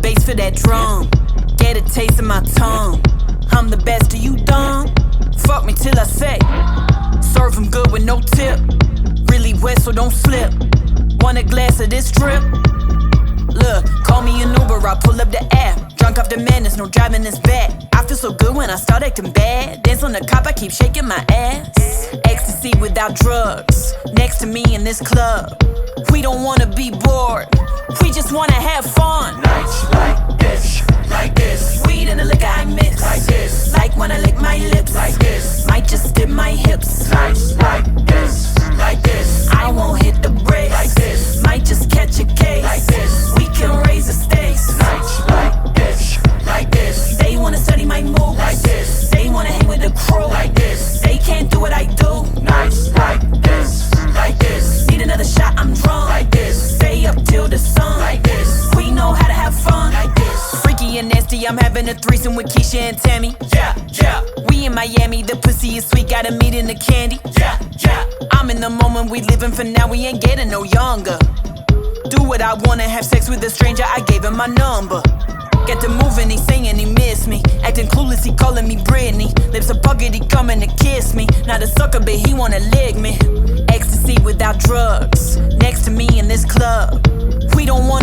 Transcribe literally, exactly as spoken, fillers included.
bass for that drum. Get a taste of my tongue. I'm the best, are you dumb? Fuck me till I say. Serve 'em good with no tip. Really wet, so don't slip. Want a glass of this drip? Look, call me an Uber, I pull up the app. Drunk off the madness, no driving this back. I feel so good when I start acting bad. Dance on the cop, I keep shaking my ass. Ecstasy without drugs. Next to me in this club. We don't wanna be bored. We just wanna have fun. Nights like this, like this. Weed and the liquor I mix. Like this, like when I lick my lips. like this. Might just dip my hips. Nights like this, like this. I won't hit the brakes. Like this, might just catch a case. like this. We can raise the stakes. Nights like this, like this. They wanna study my moves. Like this, they wanna hang with the crew. like this. They can't do what I do. Nights like this, like this. Need another shot, I'm drunk. Like this, stay up till the sun. like this. We know how to have fun. Like this. Freaky and nasty, I'm having a threesome with Keisha and Tammy. Yeah, yeah, We in Miami, the pussy is sweet, got a meat in the candy. yeah, yeah. I'm in the moment, we living for now, we ain't getting no younger. Do what I wanna, have sex with a stranger, I gave him my number. Get to moving, he saying he miss me. Acting clueless, he calling me Britney. Lips are bucket, he coming to kiss me. Not a sucker, but he wanna lick me. Ecstasy without drugs. Next to me in this club. We don't want